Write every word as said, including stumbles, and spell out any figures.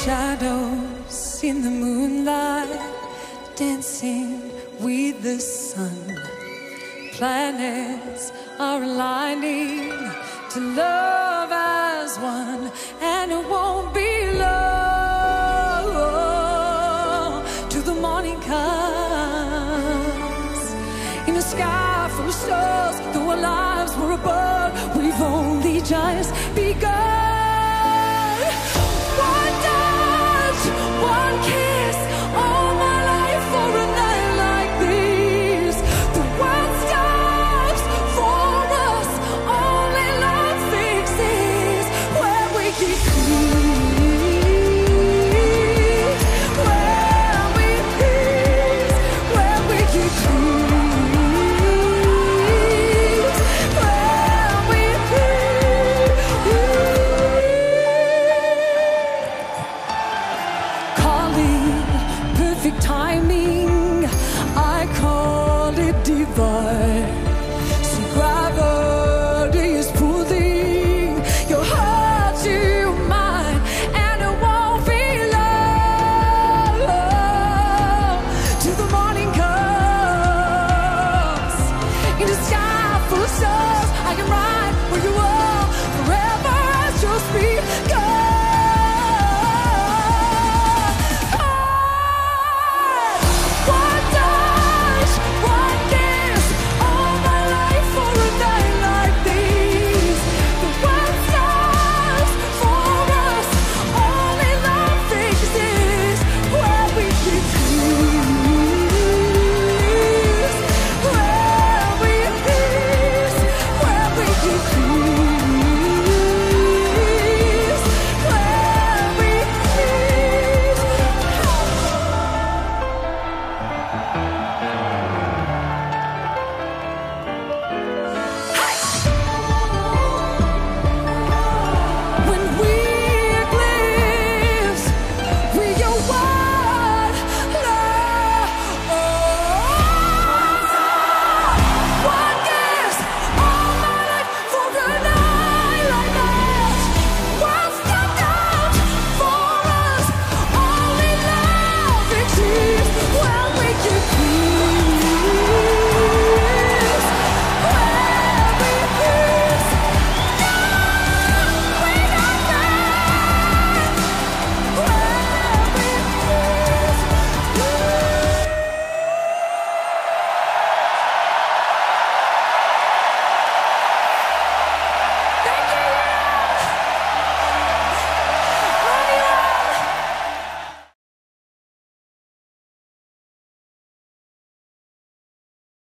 shadows in the moonlight, dancing with the sun. Planets are aligning to love as one, and it won't be long till the morning comes. In a sky full of stars, though our lives were above, we've only just begun. One touch, one kiss, all my life for a night like this. The world stops for us, only love fixes where we get clean, where we peace, where we get clean, where we peace. Calling perfect timing, I call it divine.